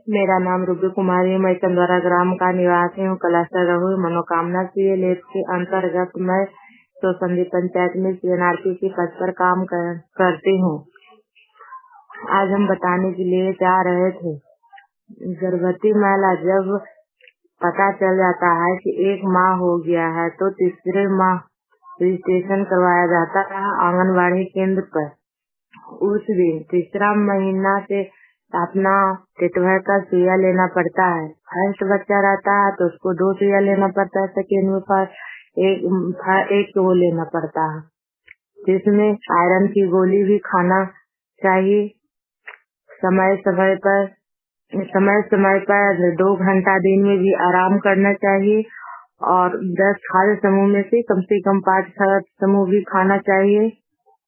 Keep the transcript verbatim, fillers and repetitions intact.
मेरा नाम रूबी कुमारी है। मैं चंदवारा ग्राम का निवासी हूँ। कलास्टर रहूँ मनोकामना सीएलएफ के अंतर्गत मैं सोसंदी पंचायत में सीएनआरपी की पद पर काम कर, करती हूँ। आज हम बताने के लिए जा रहे थे, गर्भवती महिला जब पता चल जाता है कि एक माह हो गया है तो तीसरे माह रजिस्ट्रेशन करवाया जाता है आंगनबाड़ी केंद्र पर। उस दिन तीसरा महीना से अपना टेटवा का सुइया लेना पड़ता है। फर्स्ट बच्चा रहता है तो उसको दो सुइया लेना पड़ता है, सेकेंड में पर एक एक वो लेना पड़ता है, जिसमें आयरन की गोली भी खाना चाहिए समय समय पर। समय समय पर दो घंटा दिन में भी आराम करना चाहिए और दस खाद्य समूह में से कम से कम पाँच खाद्य समूह भी खाना चाहिए।